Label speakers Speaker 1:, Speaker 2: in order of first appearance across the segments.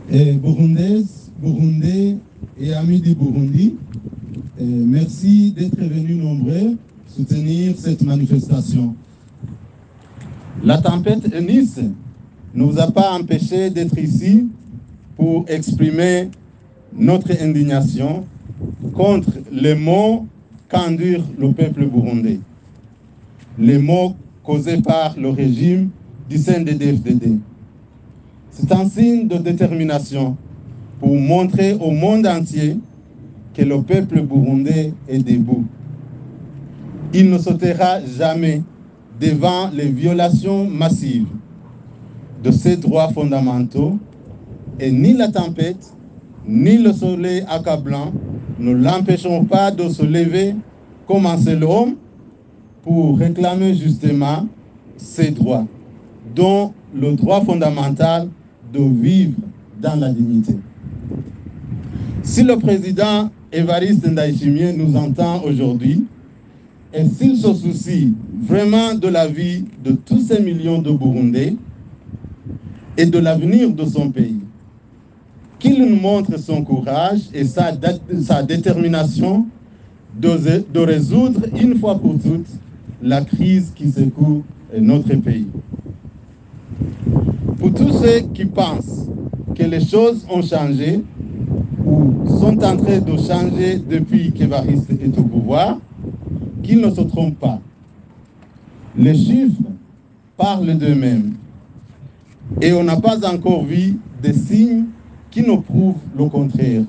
Speaker 1: Burundaises, Burundais et amis du Burundi, merci d'être venus nombreux soutenir cette manifestation. La tempête Eunice ne nous a pas empêchés d'être ici pour exprimer notre indignation contre les maux qu'endure le peuple burundais. Les maux causés par le régime du CNDD-FDD. C'est un signe de détermination pour montrer au monde entier que le peuple burundais est debout. Il ne sautera jamais devant les violations massives de ses droits fondamentaux et ni la tempête, ni le soleil accablant ne l'empêcheront pas de se lever comme un seul homme pour réclamer justement ses droits, dont le droit fondamental de vivre dans la dignité. Si le président Évariste Ndayishimiye nous entend aujourd'hui, et s'il se soucie vraiment de la vie de tous ces millions de Burundais et de l'avenir de son pays, qu'il nous montre son courage et sa détermination de résoudre une fois pour toutes la crise qui secoue notre pays. Pour tous ceux qui pensent que les choses ont changé ou sont en train de changer depuis qu'Évariste est au pouvoir, qu'ils ne se trompent pas. Les chiffres parlent d'eux-mêmes et on n'a pas encore vu des signes qui nous prouvent le contraire.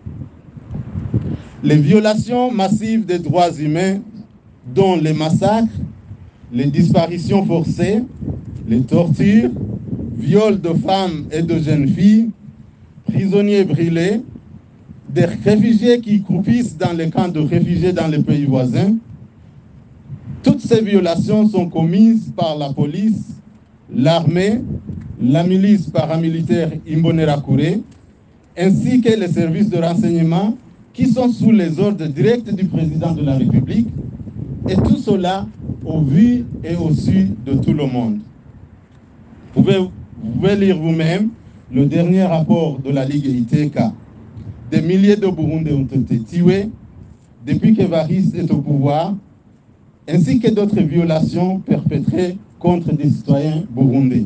Speaker 1: Les violations massives des droits humains, dont les massacres, les disparitions forcées, les tortures, viols de femmes et de jeunes filles, prisonniers brûlés, des réfugiés qui croupissent dans les camps de réfugiés dans les pays voisins. Toutes ces violations sont commises par la police, l'armée, la milice paramilitaire Imbonerakure, ainsi que les services de renseignement qui sont sous les ordres directs du président de la République, et tout cela au vu et au su de tout le monde. Vous pouvez lire vous-même le dernier rapport de la Ligue ITK. Des milliers de Burundais ont été tués depuis qu'Évariste est au pouvoir, ainsi que d'autres violations perpétrées contre des citoyens burundais.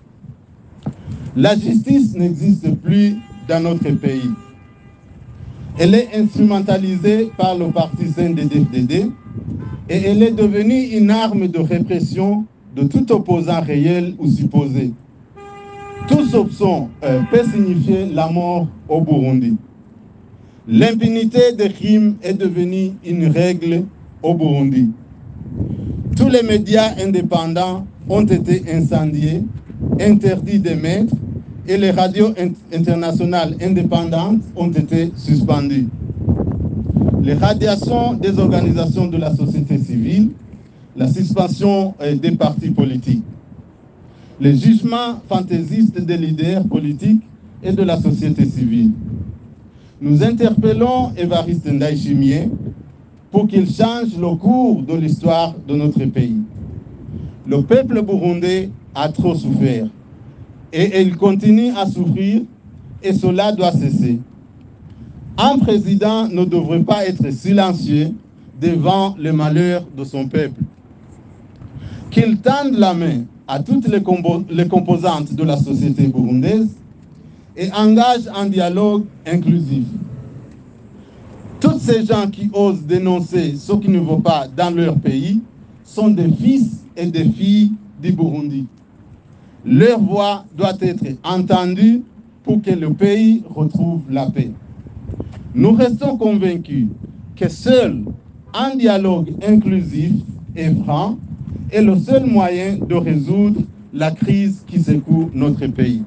Speaker 1: La justice n'existe plus dans notre pays. Elle est instrumentalisée par le parti CNDD-FDD et elle est devenue une arme de répression de tout opposant réel ou supposé. Tout soupçon peut signifier la mort au Burundi. L'impunité des crimes est devenue une règle au Burundi. Tous les médias indépendants ont été incendiés, interdits d'émettre, et les radios internationales indépendantes ont été suspendues. Les radiations des organisations de la société civile, la suspension des partis politiques, les jugements fantaisistes des leaders politiques et de la société civile. Nous interpellons Évariste Ndayishimiye pour qu'il change le cours de l'histoire de notre pays. Le peuple burundais a trop souffert et il continue à souffrir et cela doit cesser. Un président ne devrait pas être silencieux devant le malheur de son peuple. Qu'il tende la main à toutes les composantes de la société burundaise et engage un dialogue inclusif. Tous ces gens qui osent dénoncer ce qui ne va pas dans leur pays sont des fils et des filles du Burundi. Leur voix doit être entendue pour que le pays retrouve la paix. Nous restons convaincus que seul un dialogue inclusif et franc est le seul moyen de résoudre la crise qui secoue notre pays.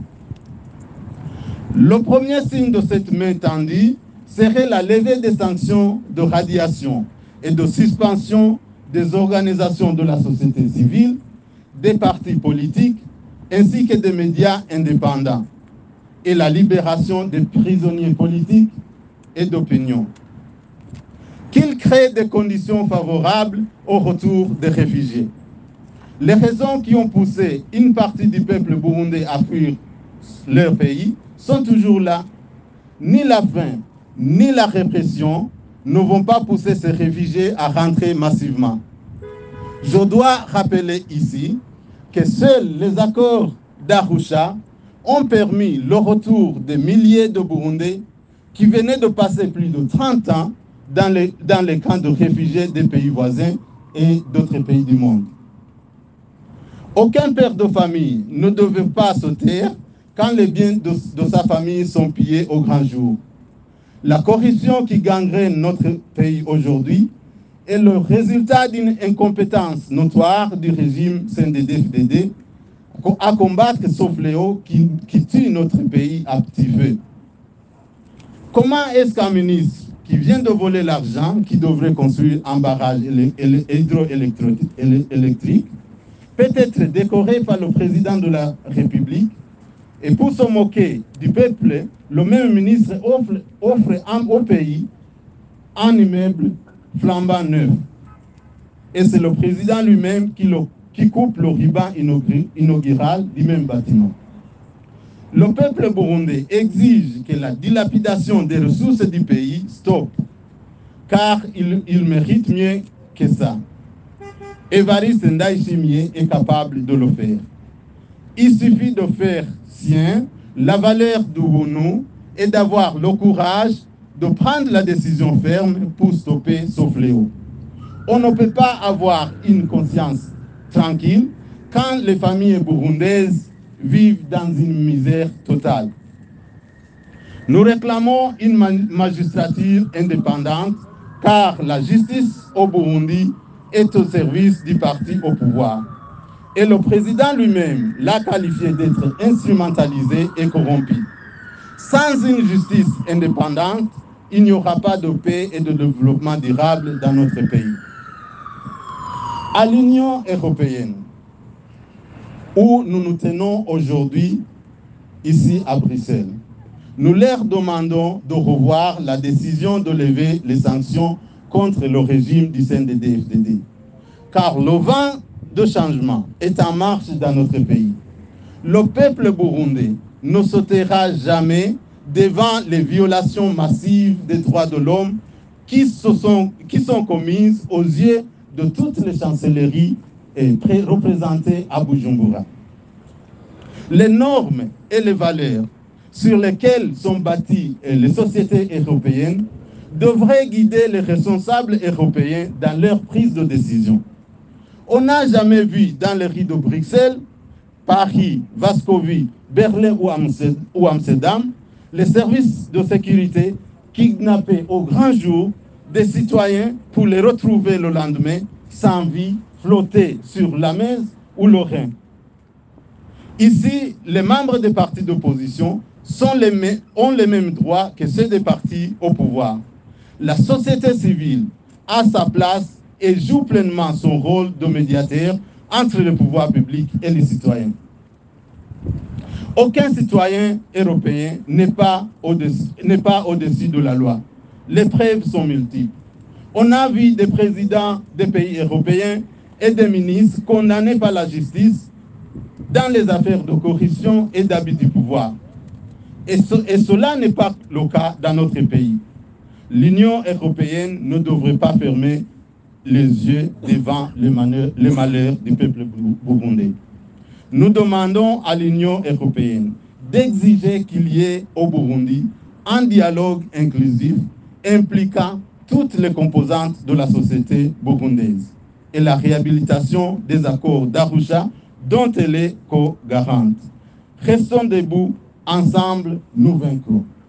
Speaker 1: Le premier signe de cette main tendue serait la levée des sanctions de radiation et de suspension des organisations de la société civile, des partis politiques, ainsi que des médias indépendants, et la libération des prisonniers politiques et d'opinion. Qu'il crée des conditions favorables au retour des réfugiés. Les raisons qui ont poussé une partie du peuple burundais à fuir leur pays sont toujours là. Ni la faim, ni la répression ne vont pas pousser ces réfugiés à rentrer massivement. Je dois rappeler ici que seuls les accords d'Arusha ont permis le retour de milliers de Burundais qui venaient de passer plus de 30 ans dans les camps de réfugiés des pays voisins et d'autres pays du monde. Aucun père de famille ne devait pas se taire quand les biens de sa famille sont pillés au grand jour. La corruption qui gangrène notre pays aujourd'hui est le résultat d'une incompétence notoire du régime CNDD-FDD à combattre ce fléau qui tue notre pays à petit feu. Comment est-ce qu'un ministre qui vient de voler l'argent, qui devrait construire un barrage hydroélectrique, peut être décoré par le président de la République, et pour se moquer du peuple, le même ministre offre au pays un immeuble flambant neuf. Et c'est le président lui-même qui coupe le ruban inaugural du même bâtiment. Le peuple burundais exige que la dilapidation des ressources du pays stoppe, car il mérite mieux que ça. Évariste Ndayishimiye est capable de le faire. Il suffit de faire sien la valeur du Bounou et d'avoir le courage de prendre la décision ferme pour stopper ce fléau. On ne peut pas avoir une conscience tranquille quand les familles burundaises vivent dans une misère totale. Nous réclamons une magistrature indépendante car la justice au Burundi est au service du parti au pouvoir. Et le président lui-même l'a qualifié d'être instrumentalisé et corrompu. Sans une justice indépendante, il n'y aura pas de paix et de développement durable dans notre pays. À l'Union européenne, où nous nous tenons aujourd'hui, ici à Bruxelles, nous leur demandons de revoir la décision de lever les sanctions contre le régime du CNDD-FDD. Car le vent de changement est en marche dans notre pays. Le peuple burundais ne se taira jamais devant les violations massives des droits de l'homme qui sont commises aux yeux de toutes les chancelleries représentées à Bujumbura. Les normes et les valeurs sur lesquelles sont bâties les sociétés européennes devraient guider les responsables européens dans leur prise de décision. On n'a jamais vu dans les rues de Bruxelles, Paris, Varsovie, Berlin ou Amsterdam, les services de sécurité kidnapper au grand jour des citoyens pour les retrouver le lendemain sans vie, flotter sur la Meuse ou le Rhin. Ici, les membres des partis d'opposition ont les mêmes droits que ceux des partis au pouvoir. La société civile a sa place et joue pleinement son rôle de médiateur entre le pouvoir public et les citoyens. Aucun citoyen européen n'est pas au-dessus de la loi. Les preuves sont multiples. On a vu des présidents des pays européens et des ministres condamnés par la justice dans les affaires de corruption et d'abus du pouvoir. Et cela n'est pas le cas dans notre pays. L'Union européenne ne devrait pas fermer les yeux devant les malheurs du peuple burundais. Nous demandons à l'Union européenne d'exiger qu'il y ait au Burundi un dialogue inclusif impliquant toutes les composantes de la société burundaise et la réhabilitation des accords d'Arusha dont elle est co-garante. Restons debout, ensemble nous vaincrons.